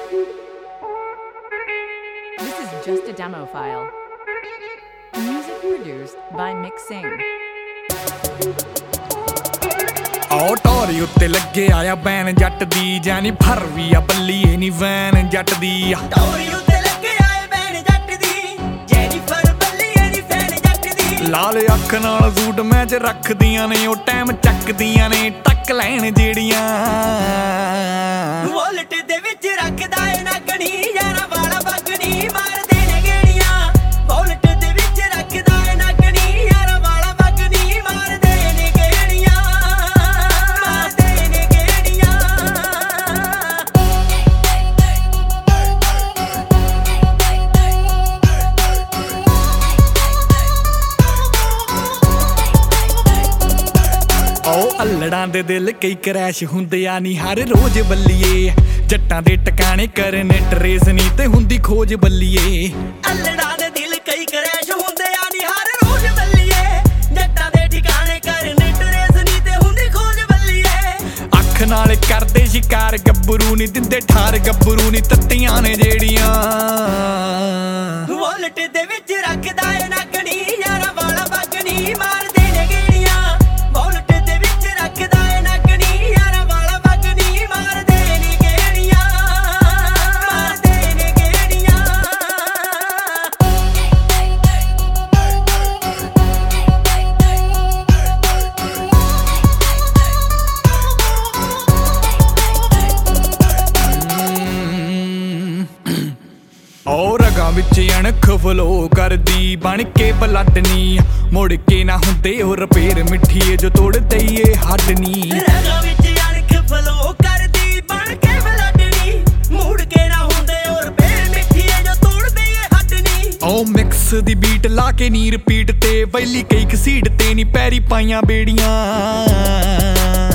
This is just a demo file. Music produced by Mixing. ਟੋਰੀ ਉੱਤੇ ਲੱਗੇ ਆਇਆ ਬੈਨ ਜੱਟ ਦੀ ਜਾਨੀ ਫਰ ਵੀ ਆ ਬੱਲੀਏ ਨੀ ਵੈਨ ਜੱਟ ਦੀ ਟੋਰੀ ਉੱਤੇ ਲੱਗੇ ਆਏ ਬੈਨ ਜੱਟ ਦੀ ਜੈਨੀ ਫਰ ਬੱਲੀਏ ਨੀ ਵੈਨ ਜੱਟ ਦੀ ਲਾਲ ਅੱਖ ਨਾਲ ਸੂਟ ਮੈਚ ਰੱਖਦੀਆਂ ਨੇ ਉਹ ਟਾਈਮ ਚੱਕਦੀਆਂ ਨੇ ਟੱਕ ਲੈਣ ਜਿਹੜੀਆਂ ਵੋਲਟ ਦੇ ਵਿੱਚ ਰੱਖਦਾ ਏ ਨਗਣੀ ਯਾਰਾ ਵਾਲਾ ਬਗਣੀ ਮਾਰਦੇ ਨੇ ਗੇੜੀਆਂ ਵੋਲਟ ਦੇ ਵਿੱਚ ਰੱਖਦਾ ਏ ਨਗਣੀ ਯਾਰਾ ਵਾਲਾ ਬਗਣੀ ਮਾਰਦੇ ਨੇ ਗੇੜੀਆਂ ਮਾਰਦੇ ਨੇ ਗੇੜੀਆਂ ਅੱਲੜਾਂ ਦੇ ਦਿਲ ਕਈ ਕਰੈਸ਼ ਹੁੰਦੇ ਆ ਨੀ ਹਰ ਰੋਜ਼ ਬੱਲੀਏ ਜੱਟਾਂ ਦੇ ਟਿਕਾਣੇ ਕਰਨ ਟਰੇਸ ਨੀ ਤੇ ਹੁੰਦੀ ਖੋਜ ਬੱਲੀਏ ਅੱਲੜਾਂ ਦੇ ਦਿਲ ਕਈ ਕਰੈਸ਼ ਹੁੰਦੇ ਆ ਨੀ ਹਰ ਰੋਜ਼ ਬੱਲੀਏ ਜੱਟਾਂ ਦੇ ਟਿਕਾਣੇ ਕਰਨ ਟਰੇਸ ਨੀ ਤੇ ਹੁੰਦੀ ਖੋਜ ਬੱਲੀਏ ਅੱਖ ਨਾਲ ਕਰਦੇ ਸ਼ਿਕਾਰ ਗੱਭਰੂ ਨੀ ਦਿੰਦੇ ਠਾਰ ਗੱਭਰੂ ਨੀ ਤੱਤੀਆਂ ਨੇ ਜਿਹੜੀਆਂ ਵੋਲਟ ਦੇ ਵਿੱਚ ਰੱਖਦਾ ਏ ਨਗਣੀ ਯਾਰਾ ਵਾਲਾ ਬਗਣੀ ਮਾਰਦੇ ਨੇ ਗੇੜੀਆਂ ਵੋਲਟ ਦੇ ਵਿੱਚ ਰੱਖਦਾ ਏ ਨਗਣੀ ਯਾਰਾ ਵਾਲਾ ਬਗਣੀ ਮਾਰਦੇ ਨੇ ਗੇੜੀਆਂ ਮਾਰਦੇ ਨੇ ਗੇੜੀਆਂ ਰਗਾਂ ਵਿੱਚ ਅਣਖ ਫਲੋ ਕਰਦੀ ਬਣ ਕੇ ਬਲੱਡਨੀ ਮੁੜ ਕੇ ਨਾ ਹੁੰਦੇ ਉਹ ਰਪੇਰ ਮਿੱਠੀਏ ਜੋ ਤੋੜ ਦਈਏ ਹੱਡਨੀ ਰਗਾਂ ਵਿੱਚ ਅਣਖ ਫਲੋ ਕਰਦੀ ਬਣ ਕੇ ਬਲੱਡਨੀ ਮੁੜ ਕੇ ਨਾ ਹੁੰਦੇ ਉਹ ਰਪੇਰ ਮਿੱਠੀਏ ਜੋ ਤੋੜ ਦਈਏ ਹੱਡਨੀ ਮਿਕਸ ਦੀ ਬੀਟ ਲਾ ਕੇ ਨੀ ਰਿਪੀਟ ਤੇ ਵੈਲੀ ਕਈ ਘਸੀਟ ਤੇ ਨੀ ਪੈਰੀ ਪਾਈਆਂ ਬੇੜੀਆਂ